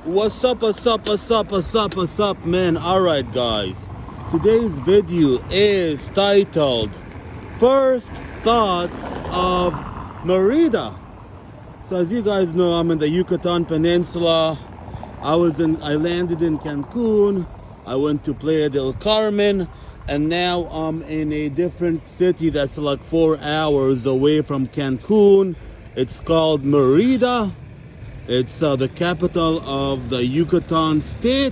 What's up, man? Alright, guys. Today's video is titled First Thoughts of Merida. So as you guys know, I'm in the Yucatan Peninsula. I landed in Cancun. I went to Playa del Carmen, and now I'm in a different city that's like 4 hours away from Cancun. It's called Merida. It's the capital of the Yucatan state.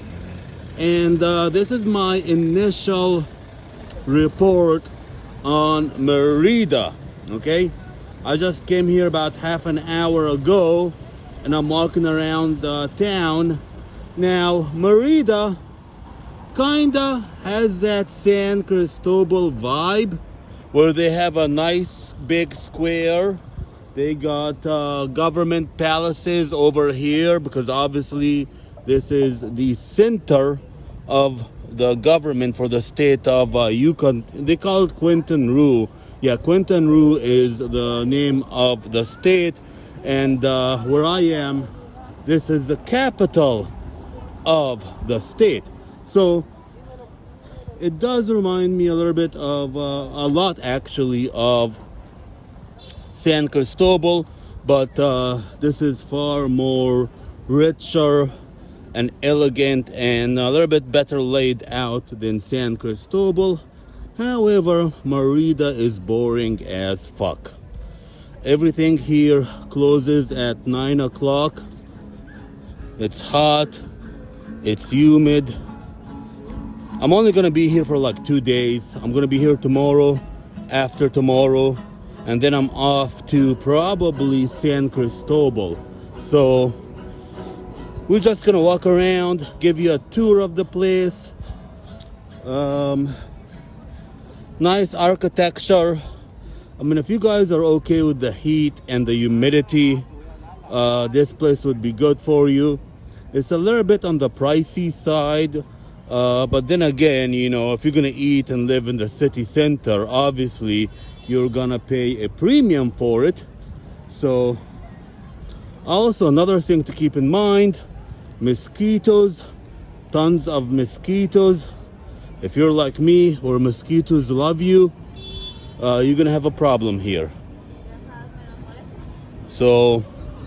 And this is my initial report on Merida. Okay, I just came here about half an hour ago, and I'm walking around town. Now, Merida kinda has that San Cristobal vibe, where they have a nice big square. They got government palaces over here, because obviously this is the center of the government for the state of Yukon. They call it Quintana Roo. Yeah, Quintana Roo is the name of the state. And where I am, this is the capital of the state. So it does remind me a little bit of, a lot actually, of San Cristobal, but this is far more richer and elegant and a little bit better laid out than San Cristobal. However, Merida is boring as fuck. Everything here closes at 9 o'clock. It's hot, it's humid. I'm only gonna be here for like 2 days. I'm gonna be here tomorrow, after tomorrow, and then I'm off to probably San Cristobal. So we're just gonna walk around, give you a tour of the place. Nice architecture. I mean, if you guys are okay with the heat and the humidity, this place would be good for you. It's a little bit on the pricey side, but then again, you know, if you're gonna eat and live in the city center, obviously you're gonna pay a premium for it. So also another thing to keep in mind, mosquitoes, tons of mosquitoes. If you're like me, where mosquitoes love you, you're gonna have a problem here. So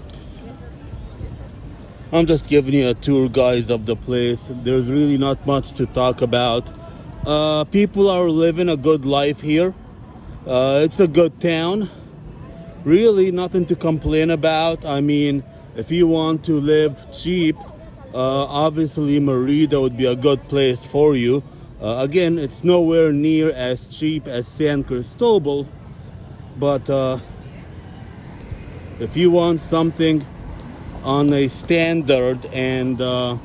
I'm just giving you a tour, guys, of the place. There's really not much to talk about. People are living a good life here. It's a good town. Really nothing to complain about. I mean, if you want to live cheap, obviously Merida would be a good place for you. Again, it's nowhere near as cheap as San Cristobal, but if you want something on a standard and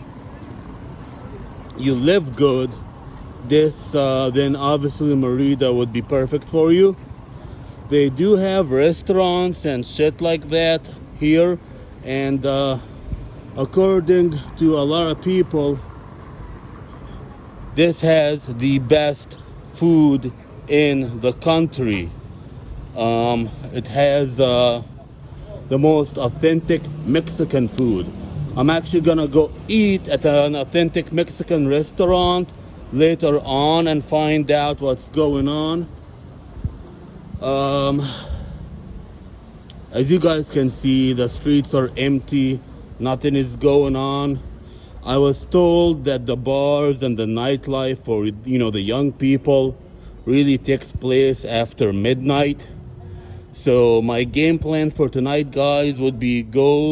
you live good, then obviously Merida would be perfect for you. They do have restaurants and shit like that here, and according to a lot of people, this has the best food in the country. It has the most authentic Mexican food. I'm actually gonna go eat at an authentic Mexican restaurant later on and find out what's going on. As you guys can see, the streets are empty. Nothing is going on. I was told that the bars and the nightlife for, you know, the young people really takes place after midnight. So my game plan for tonight, guys, would be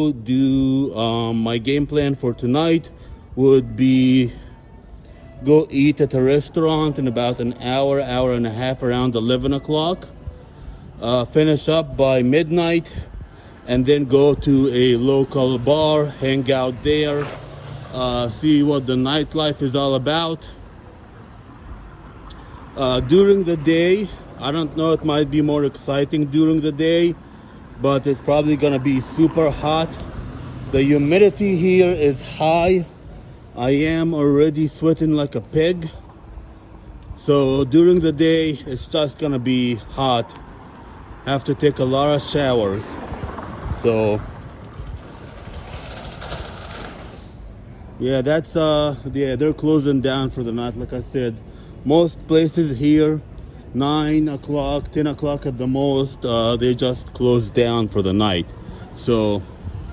my game plan for tonight would be go eat at a restaurant in about an hour and a half, around 11 o'clock. Finish up by midnight, and then go to a local bar, hang out there, see what the nightlife is all about. During the day, I don't know, it might be more exciting during the day, but it's probably gonna be super hot. The humidity here is high. I am already sweating like a pig. So during the day, it's just gonna be hot. Have to take a lot of showers. So Yeah, that's yeah, they're closing down for the night. Like I said, most places here 9 o'clock, 10 o'clock at the most, they just close down for the night. So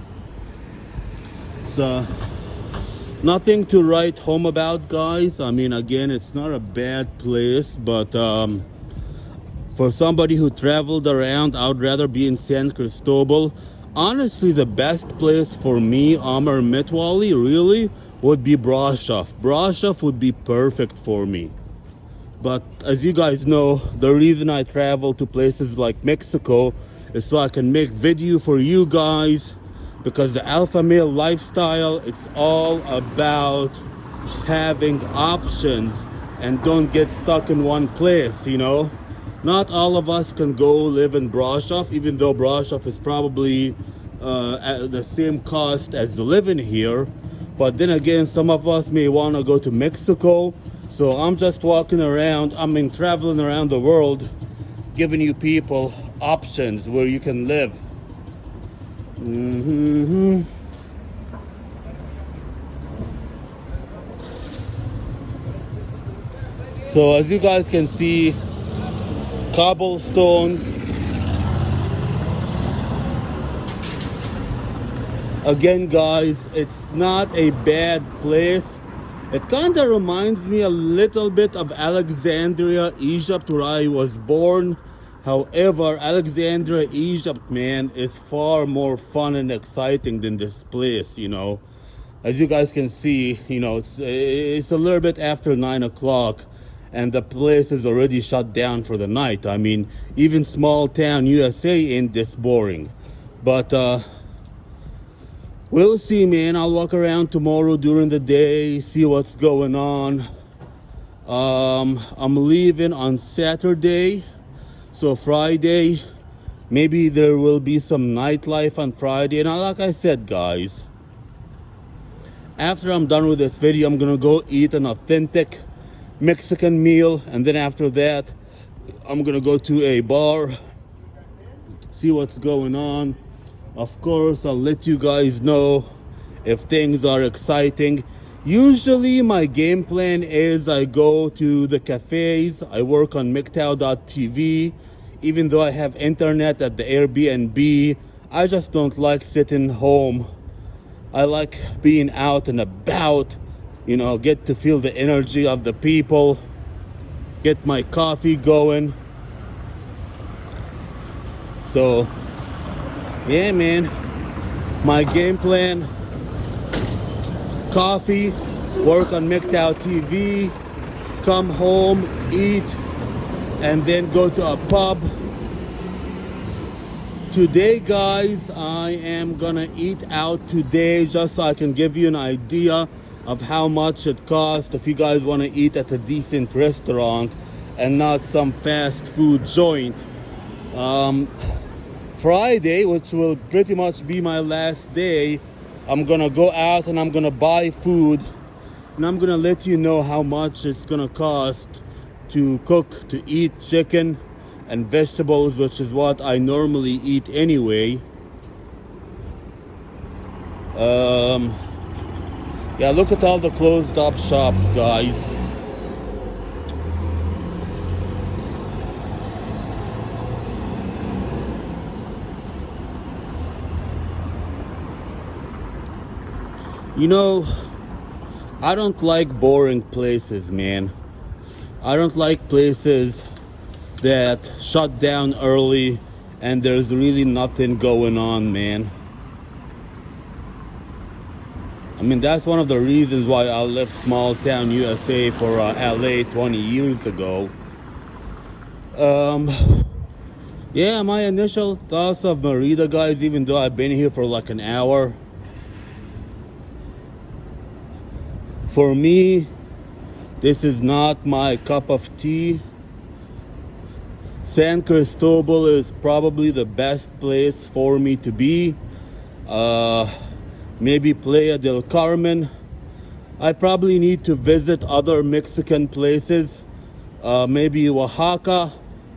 it's nothing to write home about, guys. I mean, again, it's not a bad place, but for somebody who traveled around, I would rather be in San Cristobal. Honestly, the best place for me, Amr Metwali, really, would be Brasov. Brasov would be perfect for me. But as you guys know, the reason I travel to places like Mexico is so I can make video for you guys, because the alpha male lifestyle, it's all about having options and don't get stuck in one place, you know. Not all of us can go live in Brasov, even though Brasov is probably at the same cost as living here. But then again, some of us may want to go to Mexico. So I'm just walking around, I mean traveling around the world, giving you people options where you can live. So as you guys can see, cobblestones. Again, guys, it's not a bad place. It kind of reminds me a little bit of Alexandria, Egypt, where I was born. However, Alexandria, Egypt, man, is far more fun and exciting than this place, you know. As you guys can see, you know, it's a little bit after 9 o'clock and the place is already shut down for the night. I mean, even small town USA ain't this boring. But we'll see, man. I'll walk around tomorrow during the day, see what's going on. I'm leaving on Saturday, so Friday, maybe there will be some nightlife on Friday. And like I said, guys, after I'm done with this video, I'm gonna go eat an authentic Mexican meal, and then after that, I'm gonna go to a bar, see what's going on. Of course, I'll let you guys know if things are exciting. Usually my game plan is I go to the cafes, I work on MGTOW.tv. Even though I have internet at the Airbnb, I just don't like sitting home. I like being out and about, you know, get to feel the energy of the people, get my coffee going. So yeah, man, my game plan: coffee, work on MGTOW TV, come home, eat, and then go to a pub. Today, guys, I am gonna eat out today just so I can give you an idea of how much it costs if you guys want to eat at a decent restaurant and not some fast food joint. Friday, which will pretty much be my last day, I'm gonna go out and I'm gonna buy food, and I'm gonna let you know how much it's gonna cost to cook, to eat chicken and vegetables, which is what I normally eat anyway. Yeah, look at all the closed up shops, guys. You know, I don't like boring places, man. I don't like places that shut down early and there's really nothing going on, man. I mean, that's one of the reasons why I left small town USA for LA 20 years ago. Yeah, my initial thoughts of Merida, guys, even though I've been here for like an hour, for me, this is not my cup of tea. San Cristobal is probably the best place for me to be. Maybe Playa del Carmen. I probably need to visit other Mexican places. Maybe Oaxaca.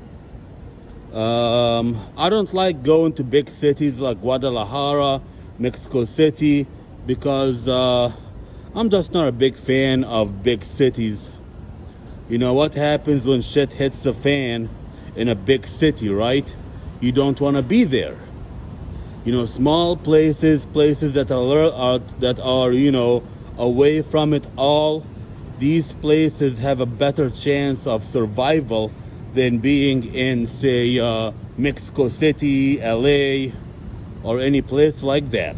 I don't like going to big cities like Guadalajara, Mexico City, because I'm just not a big fan of big cities. You know what happens when shit hits the fan in a big city, right? You don't want to be there. You know, small places, places that are you know, away from it all. These places have a better chance of survival than being in, say, Mexico City, LA, or any place like that.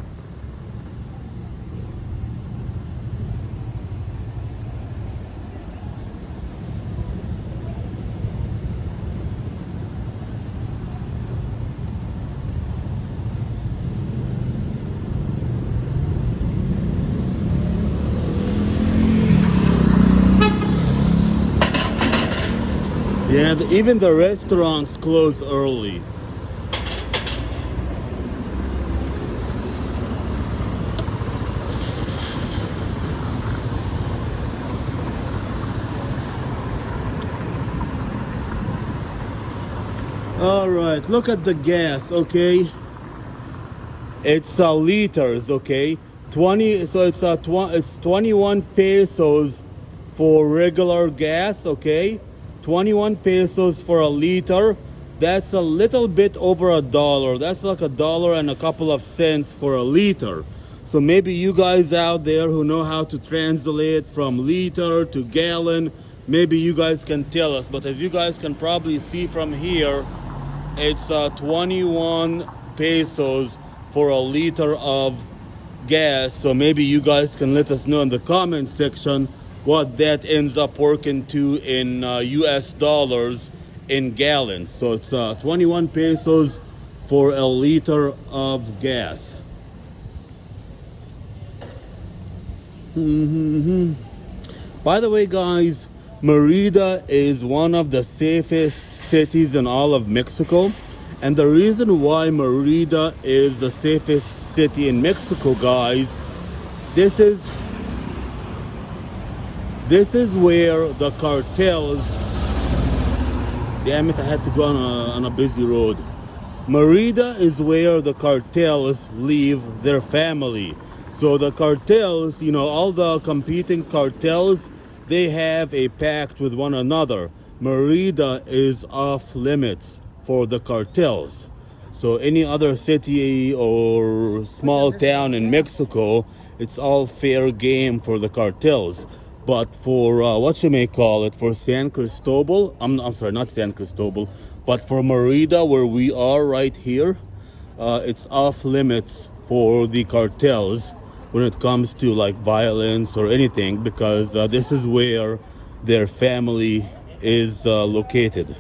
Yeah, even the restaurants close early. All right, look at the gas, okay? It's liters, okay? 20, so it's 21 pesos for regular gas, okay? 21 pesos for a liter. That's a little bit over $1. That's like $1 and a couple of cents for a liter. So maybe you guys out there who know how to translate from liter to gallon, maybe you guys can tell us. But as you guys can probably see from here, it's 21 pesos for a liter of gas. So maybe you guys can let us know in the comment section what that ends up working to in US dollars in gallons. So it's 21 pesos for a liter of gas. By the way, guys, Merida is one of the safest cities in all of Mexico. And the reason why Merida is the safest city in Mexico, guys, this is where the cartels, damn it, I had to go on a busy road. Merida is where the cartels leave their family. So the cartels, you know, all the competing cartels, they have a pact with one another. Merida is off limits for the cartels. So any other city or small town in Mexico, it's all fair game for the cartels. But for what you may call it, for San Cristobal, I'm sorry, not San Cristobal, but for Merida, where we are right here, it's off limits for the cartels when it comes to like violence or anything, because this is where their family is located.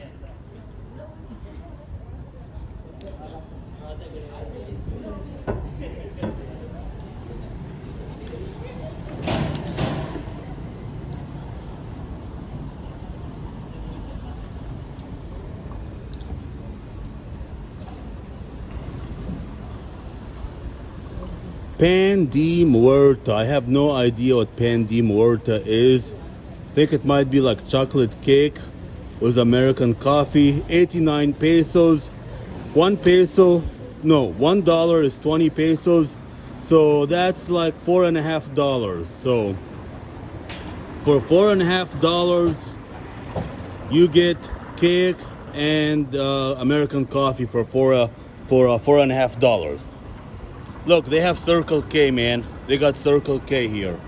Pan de Muerta. I have no idea what Pan de Muerta is. I think it might be like chocolate cake with American coffee. 89 pesos. 1 peso, no, $1 is 20 pesos. So that's like $4.50. So for $4.50, you get cake and American coffee for $4.50. Look, they have Circle K, man. They got Circle K here.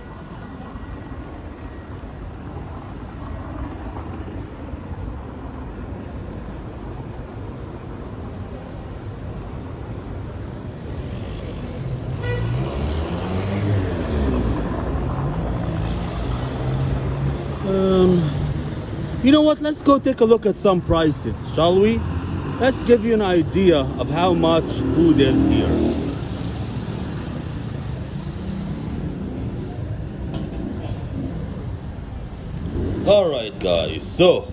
You know what? Let's go take a look at some prices, shall we? Let's give you an idea of how much food is here. Alright guys, so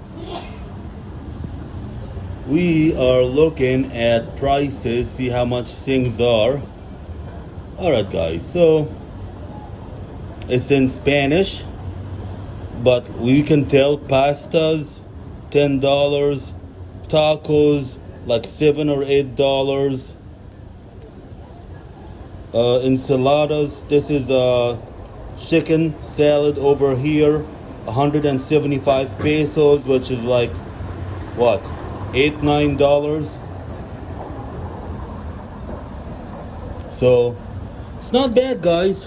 we are looking at prices, see how much things are. Alright guys, so it's in Spanish, but we can tell pastas $10, tacos like $7 or $8, enchiladas, this is Chicken salad over here, 175 pesos, which is like what, $8-9. So it's not bad, guys.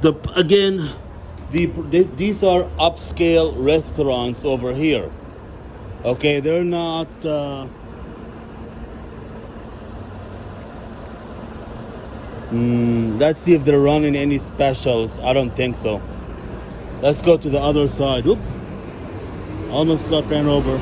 These are upscale restaurants over here. Okay, they're not. Let's see if they're running any specials. I don't think so. Let's go to the other side. Oop! Almost got ran over.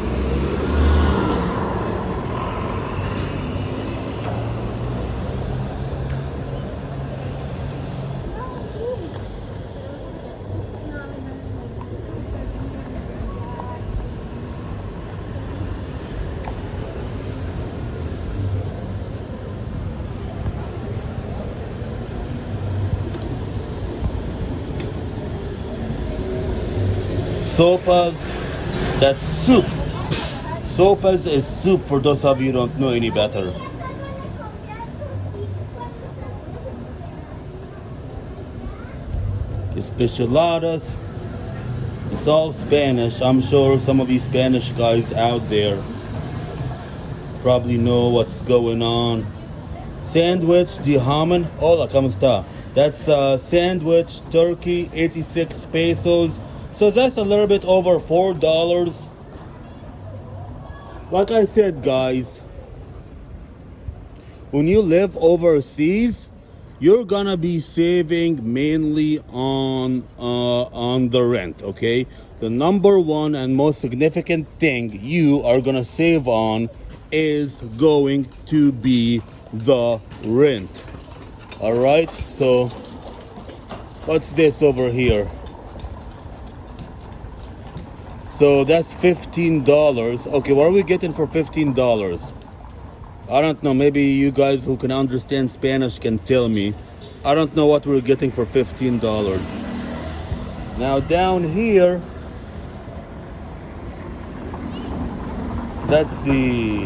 Sopas, that's soup. Sopas is soup for those of you who don't know any better. Especialadas. It's all Spanish. I'm sure some of you Spanish guys out there probably know what's going on. Sandwich de jamon. Hola, ¿cómo está? That's sandwich turkey, 86 pesos. So that's a little bit over $4. Like I said, guys, when you live overseas, you're gonna be saving mainly on the rent. Okay, the number one and most significant thing you are gonna save on is going to be the rent. All right, so what's this over here? So that's $15. Okay, what are we getting for $15? I don't know. Maybe you guys who can understand Spanish can tell me. I don't know what we're getting for $15. Now down here, let's see.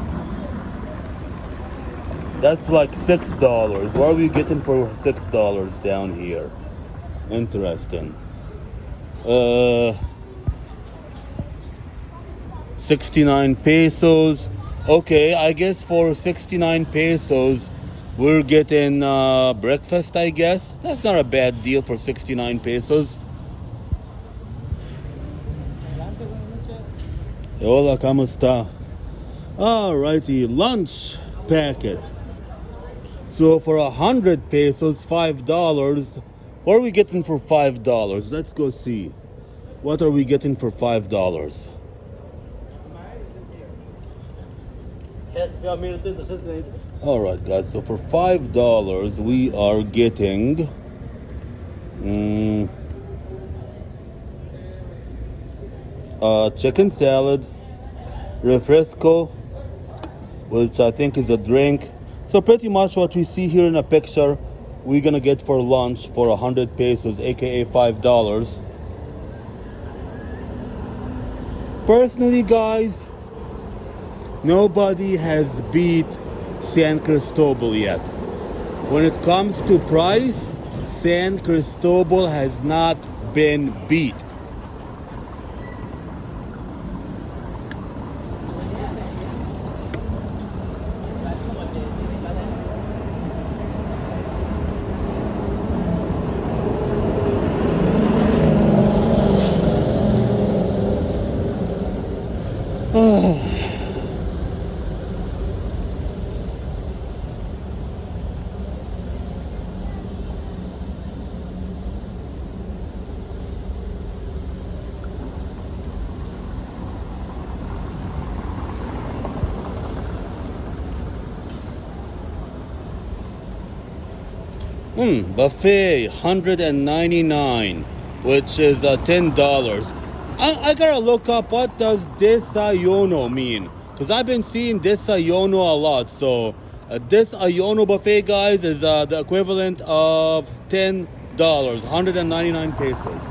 That's like $6. What are we getting for $6 down here? Interesting. 69 pesos. Okay, I guess for 69 pesos, we're getting breakfast, I guess. That's not a bad deal for 69 pesos. Hola, ¿cómo está? Alrighty, lunch packet. So for 100 pesos, $5. What are we getting for $5? Let's go see. What are we getting for $5? All right, guys. So for $5, we are getting chicken salad, refresco, which I think is a drink. So pretty much what we see here in a picture, we're gonna get for lunch for 100 pesos, aka $5. Personally, guys, nobody has beat San Cristobal yet. When it comes to price, San Cristobal has not been beat. Buffet, 199, which is $10. I gotta look up what does desayuno mean, because I've been seeing desayuno a lot. So desayuno buffet, guys, is the equivalent of $10, 199 pesos.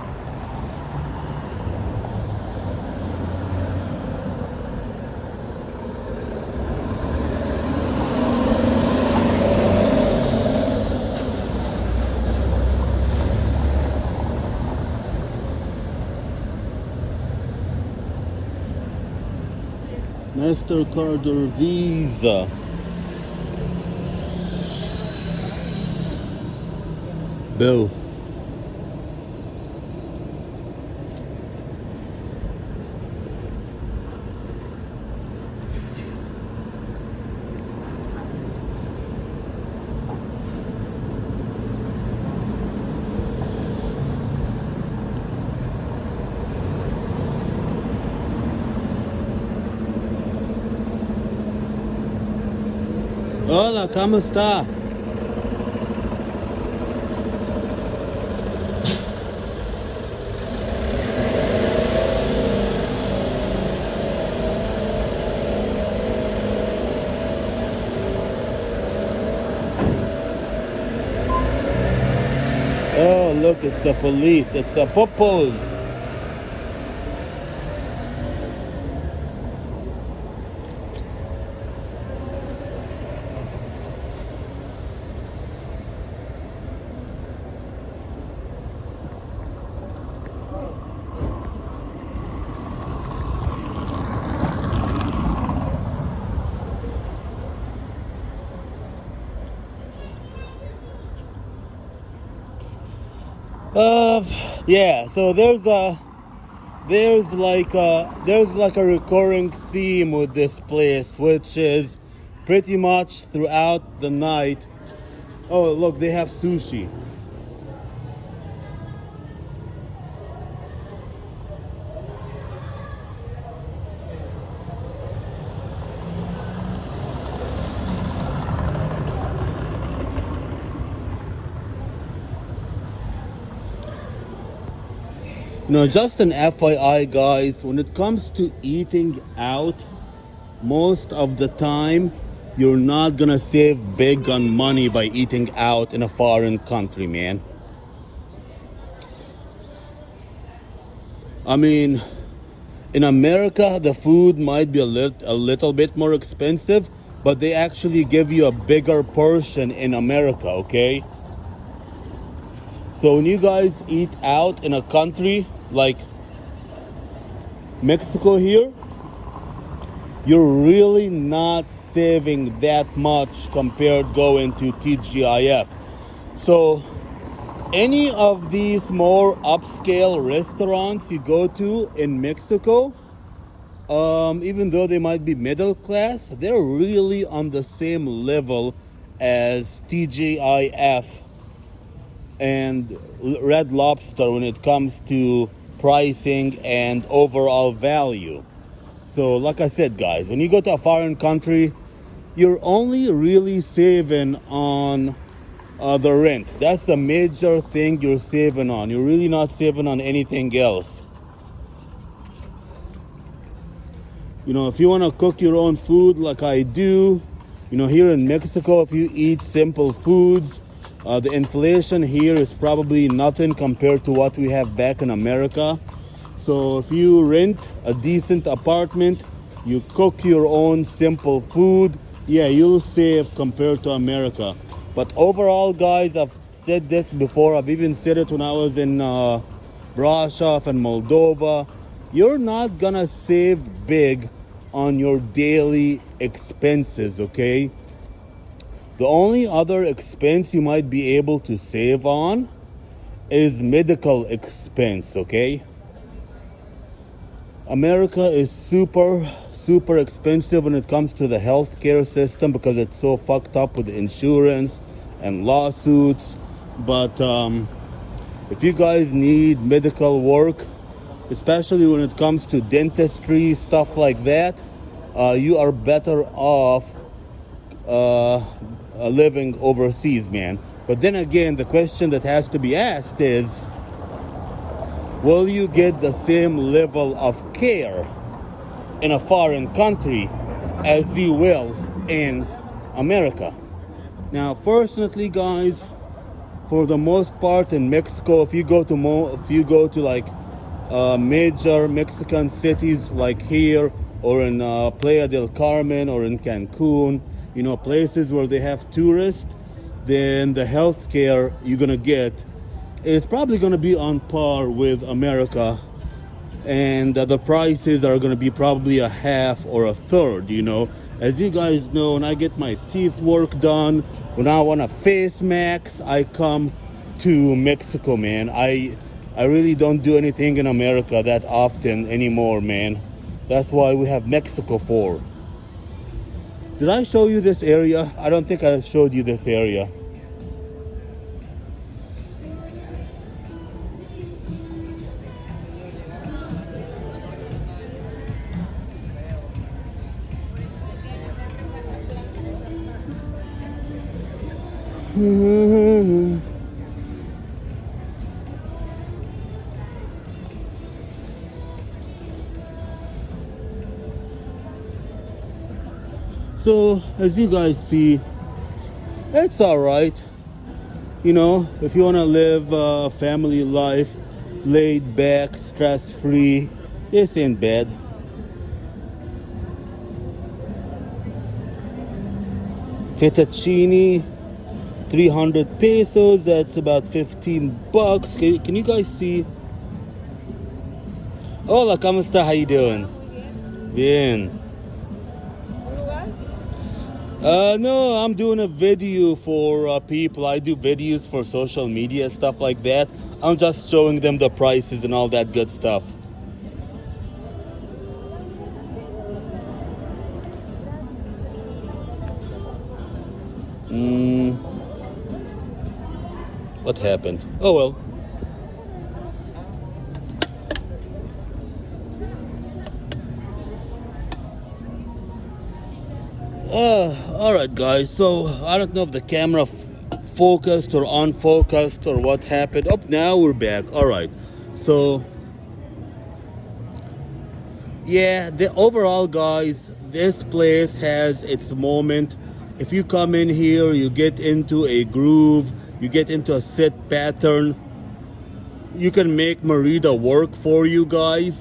MasterCard or Visa. Bill. Hola, ¿cómo está? Oh, look, it's the police. It's the popos. Yeah, so there's like a recurring theme with this place, which is pretty much throughout the night. Oh, look, they have sushi. Just an FYI, guys, when it comes to eating out, most of the time, you're not gonna save big on money by eating out in a foreign country, man. I mean, in America, the food might be a little bit more expensive, but they actually give you a bigger portion in America, okay? So when you guys eat out in a country like Mexico here, you're really not saving that much compared going to TGIF. So any of these more upscale restaurants you go to in Mexico, even though they might be middle class, they're really on the same level as TGIF and Red Lobster when it comes to pricing and overall value. So like I said, guys, when you go to a foreign country, you're only really saving on the rent. That's the major thing you're saving on. You're really not saving on anything else. If you want to cook your own food like I do, here in Mexico, if you eat simple foods, the inflation here is probably nothing compared to what we have back in America. So if you rent a decent apartment, you cook your own simple food, yeah, you'll save compared to America. But overall, guys, I've said this before. I've even said it when I was in Brasov and Moldova. You're not gonna save big on your daily expenses, okay? The only other expense you might be able to save on is medical expense, okay? America is super expensive when it comes to the healthcare system because it's so fucked up with insurance and lawsuits. But if you guys need medical work, especially when it comes to dentistry, stuff like that, you are better off living overseas, man. But then again, the question that has to be asked is, will you get the same level of care in a foreign country as you will in America? Now, fortunately, guys, for the most part in Mexico, if you go to like major Mexican cities like here or in Playa del Carmen or in Cancun, places where they have tourists, then the healthcare you're gonna get is probably gonna be on par with America and the prices are going to be probably a half or a third, you know. As you guys know, when I get my teeth work done, when I want a face mask, I come to Mexico, man. I really don't do anything in America that often anymore, man. That's why we have Mexico for. Did I show you this area? I don't think I showed you this area. So, as you guys see, it's all right. You know, if you want to live a family life, laid back, stress-free, this ain't bad. Fettuccine, 300 pesos, that's about 15 bucks. Can you guys see? Hola, ¿cómo está? How you doing? Bien. No, I'm doing a video for people. I do videos for social media, stuff like that. I'm just showing them the prices and all that good stuff. What happened? Oh well. Alright guys, so I don't know if the camera focused or unfocused or what happened. Oh, now we're back. Alright, so yeah, the overall guys, this place has its moment. If you come in here, you get into a groove, you get into a set pattern, you can make Merida work for you guys.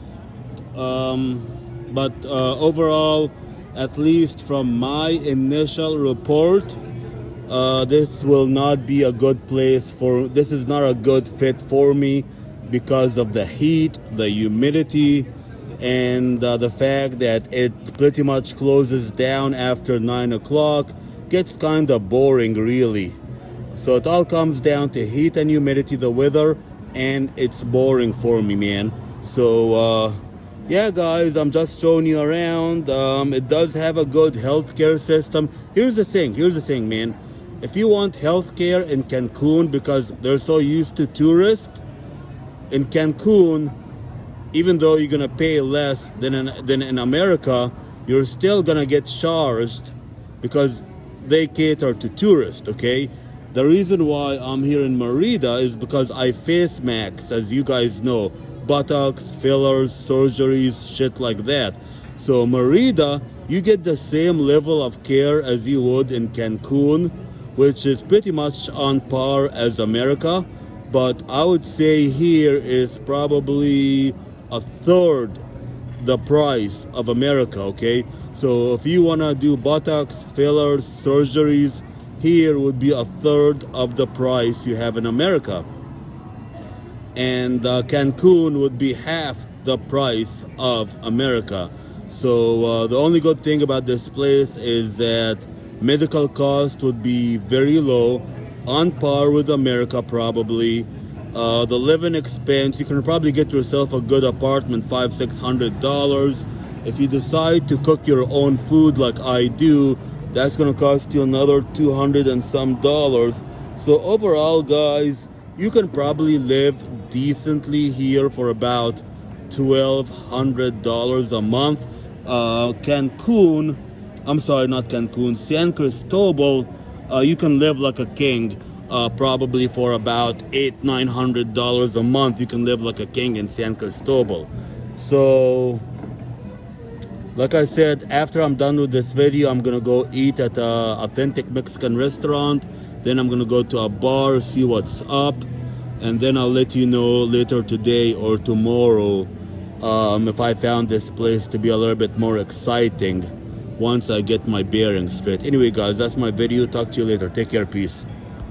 But overall, at least from my initial report, this will not be a good place for, this is not a good fit for me because of the heat, the humidity, and the fact that it pretty much closes down after 9 o'clock. Gets kind of boring really. So it all comes down to heat and humidity, the weather, and it's boring for me, man. So yeah guys, I'm just showing you around. It does have a good healthcare system. Here's the thing, man. If you want healthcare in Cancun, because they're so used to tourists, in Cancun, even though you're gonna pay less than in America, you're still gonna get charged because they cater to tourists, okay? The reason why I'm here in Merida is because I face masks, as you guys know. Buttocks, fillers, surgeries, shit like that. So Merida, you get the same level of care as you would in Cancun, which is pretty much on par as America. But I would say here is probably a third the price of America, okay? So if you wanna do Botox, fillers, surgeries, here would be a third of the price you have in America. And Cancun would be half the price of America. So the only good thing about this place is that medical cost would be very low, on par with America probably. The living expense, you can probably get yourself a good apartment, $500–600. If you decide to cook your own food like I do, that's gonna cost you another $200 and some dollars. So overall guys, you can probably live decently here for about $1,200 a month. Cancun, I'm sorry, not Cancun, San Cristobal, you can live like a king. Probably for about $800–900 a month, you can live like a king in San Cristobal. So like I said, after I'm done with this video, I'm gonna go eat at an authentic Mexican restaurant. Then I'm gonna go to a bar, see what's up, and then I'll let you know later today or tomorrow if I found this place to be a little bit more exciting once I get my bearings straight. Anyway guys, that's my video. Talk to you later. Take care. Peace.